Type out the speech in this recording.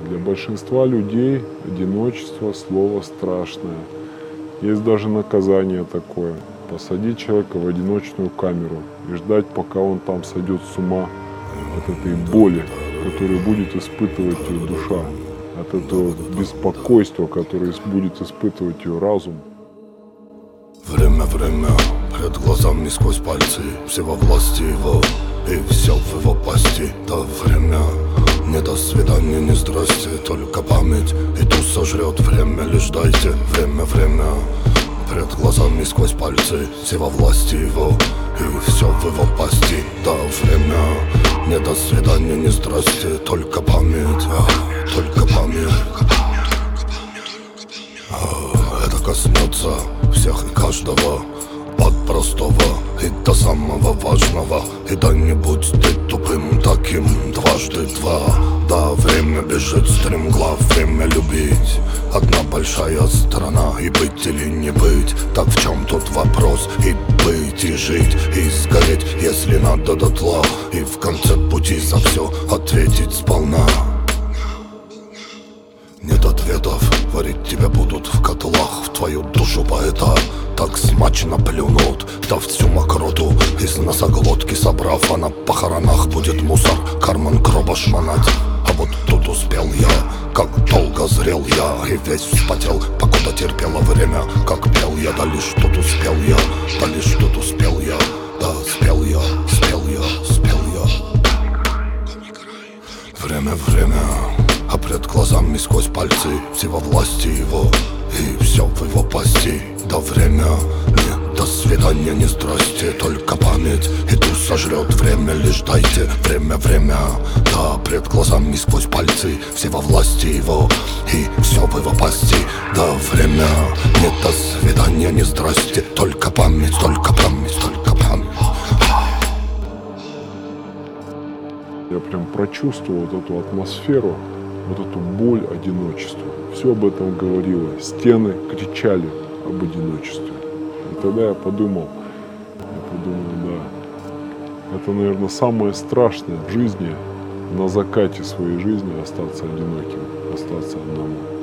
Для большинства людей одиночество — слово страшное. Есть даже наказание такое — посадить человека в одиночную камеру и ждать, пока он там сойдет с ума от этой боли, которую будет испытывать ее душа, от этого беспокойства, которое будет испытывать ее разум. Время, пред глазами сквозь пальцы, все во власти его, и все в его пасти. Да время, не до свидания, не здрасте, только память, и ту сожрет время, лишь дайте. Время, пред глазами сквозь пальцы, все во власти его, и все в его пасти. Да время, не до свидания, не здрасте, только память, только память. Это коснется всех и каждого, от простого и до самого важного. И да не будь ты тупым таким дважды два. Да, время бежит стремглав, время любить. Одна большая страна, и быть или не быть. Так в чем тут вопрос? И быть, и жить, и сгореть, если надо дотла. И в конце пути за все ответить сполна. Нет ответов, варить тебя будут в котлах, в твою душу поэта так смачно плюнут, да всю мокроту из носоглотки собрав, а на похоронах будет мусор, карман гроба шмонать. А вот тут успел я, как долго зрел я, и весь вспотел, покуда терпело время, как пел я, да лишь тут успел я, да лишь тут успел я, да спел я, спел я, спел я. Время, а пред глазами сквозь пальцы все во власти его, и все в его пасти. Да время, не до свидания, не здрасте, только память, и ту сожрет время, лишь дайте. Время, да пред глазами сквозь пальцы все во власти его, и все в его пасти. Да время, не до свидания, не здрасте, только память, только память, только память. Я прям прочувствовал вот эту атмосферу, вот эту боль одиночества. Все об этом говорило. Стены кричали об одиночестве. И тогда я подумал, да, это, наверное, самое страшное в жизни, на закате своей жизни остаться одиноким, остаться одному.